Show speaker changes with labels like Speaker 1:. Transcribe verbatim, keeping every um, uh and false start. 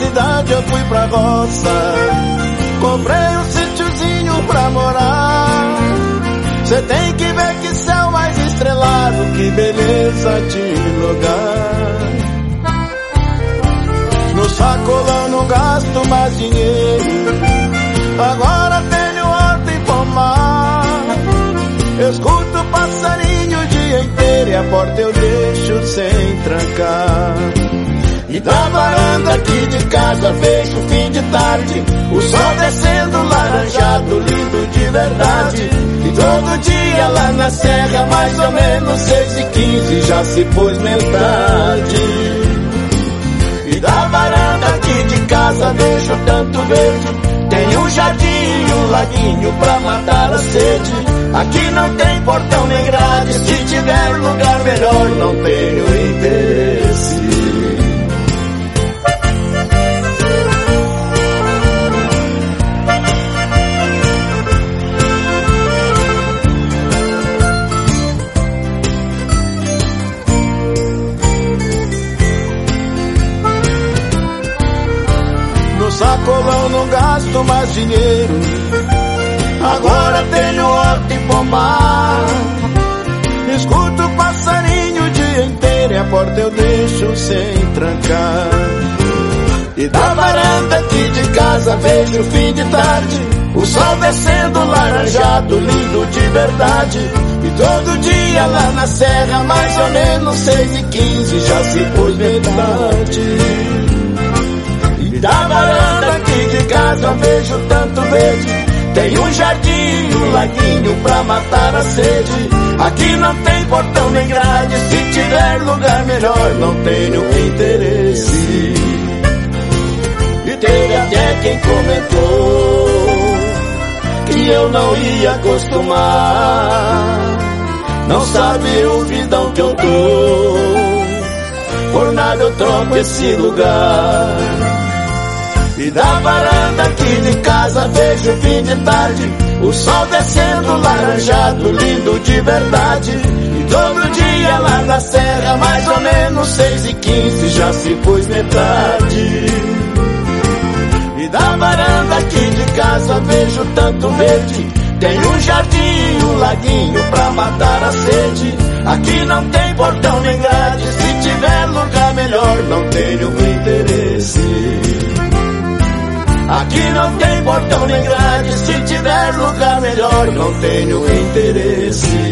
Speaker 1: cidade eu fui pra roça, comprei um sítiozinho pra morar. Cê tem que ver que céu mais estrelado, que beleza de lugar. No sacolão não gasto mais dinheiro, agora tenho horta e pomar. Escuto passarinho o dia inteiro e a porta eu deixo sem trancar. E da varanda aqui de casa vejo o fim de tarde, o sol descendo laranjado, lindo de verdade. E todo dia lá na serra, mais ou menos seis e quinze, já se pôs metade. E da varanda aqui de casa vejo tanto verde, tem um jardim e um laguinho pra matar a sede. Aqui não tem portão nem grade, se tiver lugar melhor não tenho interesse. No sacolão não gasto mais dinheiro, agora tenho horta e pomar. Escuto passarinho o dia inteiro e a porta eu deixo sem trancar. E da varanda aqui de casa vejo o fim de tarde, o sol descendo laranjado, lindo de verdade. E todo dia lá na serra, mais ou menos seis e quinze, já se pôs metade. E da varanda aqui de casa vejo tanto verde, tem um jardim, um laguinho pra matar a sede. Aqui não tem portão nem grade, se tiver lugar melhor não tenho interesse. E teve até quem comentou que eu não ia acostumar. Não sabe o vidão que eu tô, por nada eu troco esse lugar. E da varanda aqui de casa vejo o fim de tarde, o sol descendo laranjado, lindo de verdade. E todo dia lá na serra, mais ou menos seis e quinze, já se pôs metade. E da varanda aqui de casa vejo tanto verde, tem um jardim, um laguinho pra matar a sede. Aqui não tem portão nem grade, se tiver lugar melhor não tenho interesse. Aqui não tem portão nem grade, se tiver lugar melhor não tenho interesse.